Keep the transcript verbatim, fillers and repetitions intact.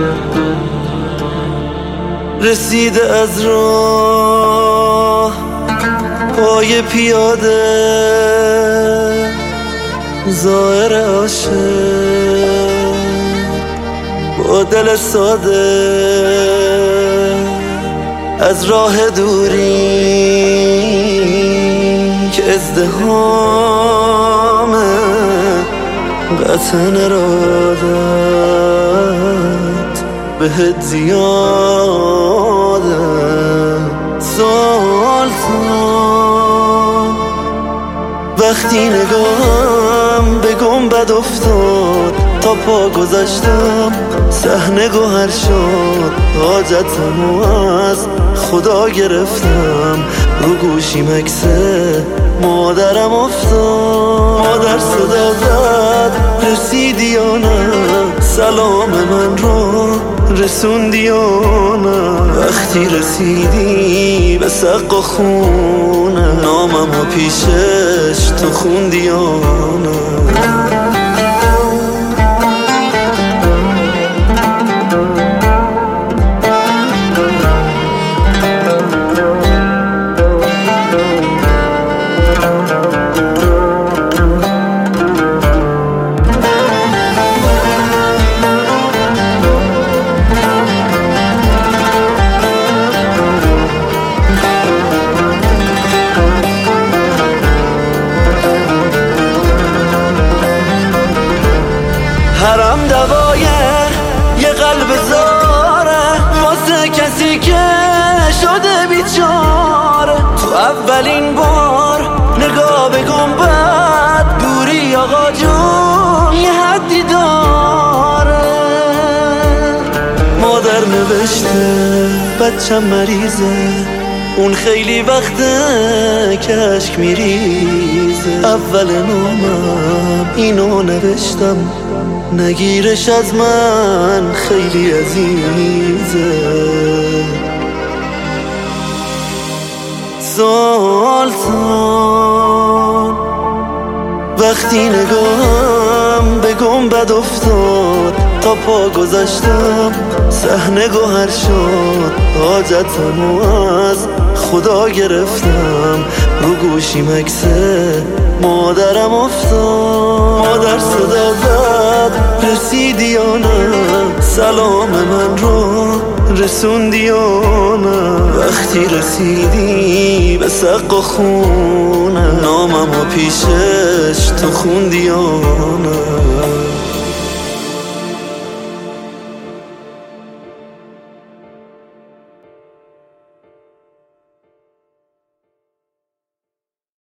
رسیده از راه پای پیاده، ظاهر عاشق با دل ساده، از راه دوری که ازدحام قطع ارادت بهت زیاده. سلطان وقتی نگاهم به گنبد افتاد، تا پا گذاشتم صحنه گوهر شد. حاجتمو از خدا گرفتم، رو گوشیم عکس مادرم افتاد. مادر صدا زد رسیدی یا نه، سلام من رو رسوندی یا نه. وقتی رسیدی به سقف خونه، ناممو پیشش تو خوندی یا نه. حرم دوای یه قلب زاره، واسه کسی که شده بیچاره. تو اولین بار نگاه به گنبد، دوری آقا جون یه حدی داره. مادر نوشته بچم مریضه، اون خیلی وقته که اشک میریزه. اول نامم اینو نوشتم، نگیرش از من خیلی عزیزه. سلطان وقتی نگاهم به گنبد افتاد، تا پا گذاشتم صحنه گوهر شد. حاجتمو از خدا گرفتم، رو گوشیم عکس مادرم افتاد. مادر صدا زد رسیدی یا نه، سلام من رو رسوندی یا نه. وقتی رسیدی به سقف خونه، ناممو پیشش تو خوندی یا نه.